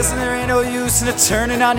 and there ain't no use in it turning on